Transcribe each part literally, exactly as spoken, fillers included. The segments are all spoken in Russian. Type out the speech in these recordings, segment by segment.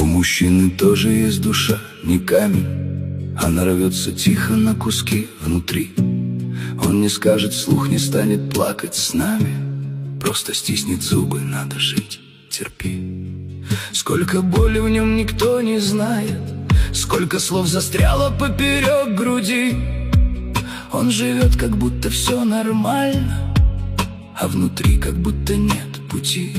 мужчины тоже есть душа, не камень. Она рвется тихо на куски внутри. Он не скажет вслух, не станет плакать с нами, просто стиснет зубы, надо жить, терпи. Сколько боли в нем никто не знает, сколько слов застряло поперек груди. Он живет, как будто все нормально, а внутри как будто нет пути.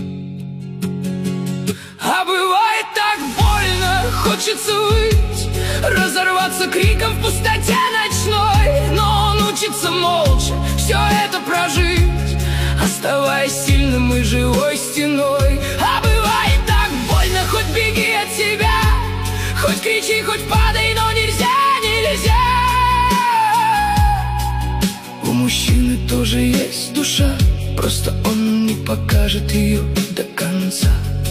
А бывает так больно, хочется выть, разорваться криком в пустоте ночной. Но он учится молча все это прожить, оставаясь сильным и живой стеной. А бывает так больно, хоть беги от себя, хоть кричи, хоть падай, но нельзя, нельзя. У мужчины тоже есть душа, просто он не покажет ее до конца.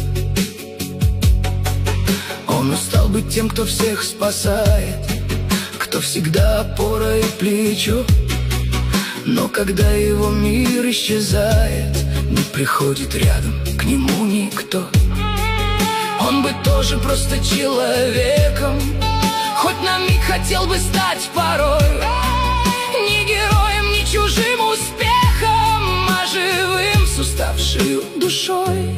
Он устал быть тем, кто всех спасает, кто всегда опора и плечо. Но когда его мир исчезает, не приходит рядом к нему никто. Он бы тоже просто человеком, хоть на миг хотел бы стать порой не героем, не чужим успехом, а живым с уставшей душой.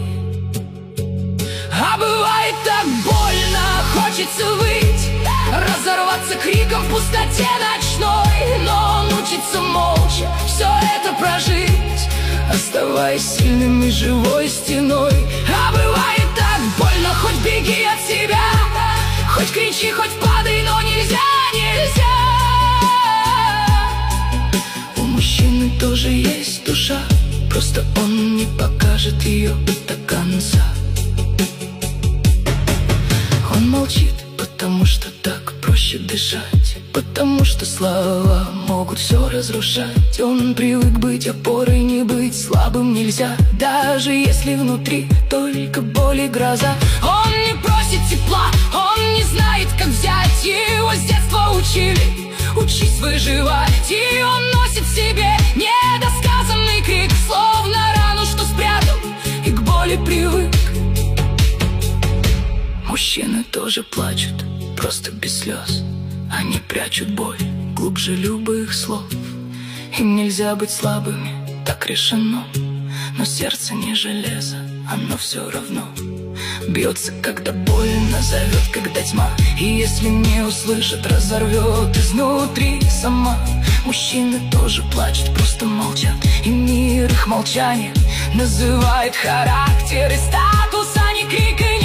А бывает так больно, хочется выть, разорваться криком в пустоте ночной. Но он учится молча все это прожить, оставаясь сильным и живой стеной. А бывает так больно, хоть беги от себя, хоть кричи, хоть падай, но нельзя, нельзя. У мужчины тоже есть душа, просто он не покажет ее до конца. Он молчит, потому что так проще дышать, потому что слова могут все разрушать. Он привык быть опорой, не быть слабым нельзя, даже если внутри только боль и гроза. Он не просит тепла, он не знает, как взять, его с детства учили: учись выживать. И он носит в себе недосказанный крик, словно рану, что спрятал и к боли привык. Мужчины тоже плачут, просто без слез. Они прячут боль глубже любых слов. Им нельзя быть слабыми, так решено. Но сердце не железо, оно все равно бьется, когда больно зовет, когда тьма. И если не услышит, разорвет изнутри сама. Мужчины тоже плачут, просто молчат, и мир их молчанием называет характер и статус, а не крик и